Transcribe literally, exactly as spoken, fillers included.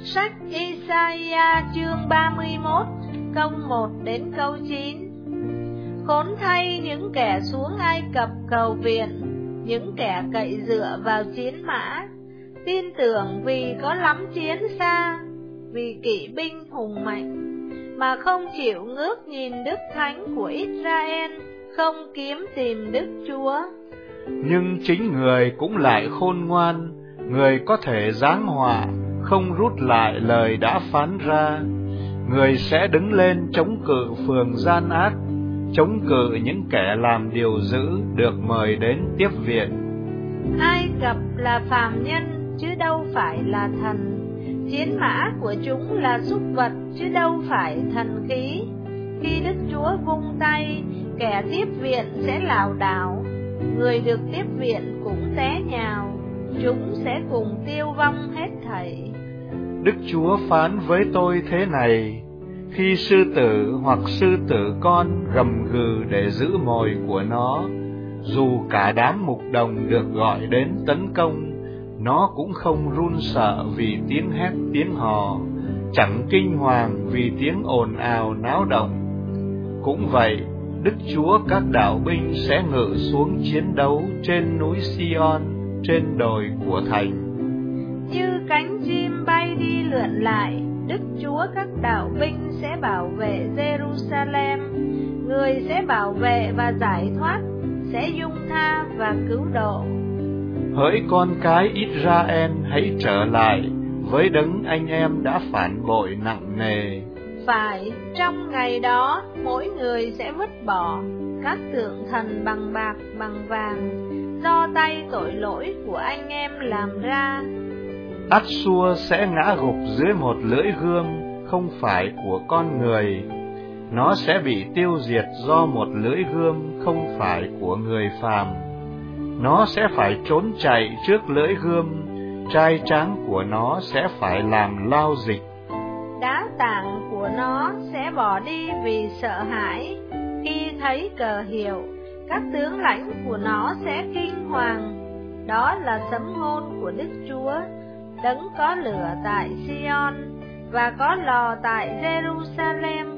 Sách Isaiah chương ba mươi mốt, câu một đến câu chín. Khốn thay những kẻ xuống Ai Cập cầu viện, những kẻ cậy dựa vào chiến mã, tin tưởng vì có lắm chiến xa, vì kỵ binh hùng mạnh, mà không chịu ngước nhìn Đức Thánh của Israel, không kiếm tìm Đức Chúa. Nhưng chính người cũng lại khôn ngoan, người có thể giáng họa, không rút lại lời đã phán ra. Người sẽ đứng lên chống cự phường gian ác, chống cự những kẻ làm điều dữ được mời đến tiếp viện. Ai Cập là phàm nhân chứ đâu phải là thần, chiến mã của chúng là súc vật chứ đâu phải thần khí. Khi Đức Chúa vung tay, kẻ tiếp viện sẽ lảo đảo, người được tiếp viện cũng té nhào, chúng sẽ cùng tiêu vong hết thảy. Đức Chúa phán với tôi thế này: khi sư tử hoặc sư tử con gầm gừ để giữ mồi của nó, dù cả đám mục đồng được gọi đến tấn công, nó cũng không run sợ vì tiếng hét tiếng hò, chẳng kinh hoàng vì tiếng ồn ào náo động. Cũng vậy, Đức Chúa các đạo binh sẽ ngự xuống chiến đấu trên núi Sion, trên đồi của thành. Như cánh chim bay đi lượn lại, Đức Chúa các đạo binh sẽ bảo vệ Jerusalem, người sẽ bảo vệ và giải thoát, sẽ dung tha và cứu độ. Hỡi con cái Israel, hãy trở lại với đấng anh em đã phản bội nặng nề. Phải, trong ngày đó, mỗi người sẽ vứt bỏ các tượng thần bằng bạc bằng vàng, do tay tội lỗi của anh em làm ra. Át-xua sẽ ngã gục dưới một lưỡi gươm không phải của con người. Nó sẽ bị tiêu diệt do một lưỡi gươm không phải của người phàm. Nó sẽ phải trốn chạy trước lưỡi gươm, trai tráng của nó sẽ phải làm lao dịch. Đá tảng của nó sẽ bỏ đi vì sợ hãi, khi thấy cờ hiệu, các tướng lãnh của nó sẽ kinh hoàng. Đó là sấm ngôn của Đức Chúa, đấng có lửa tại Sion và có lò tại Jerusalem.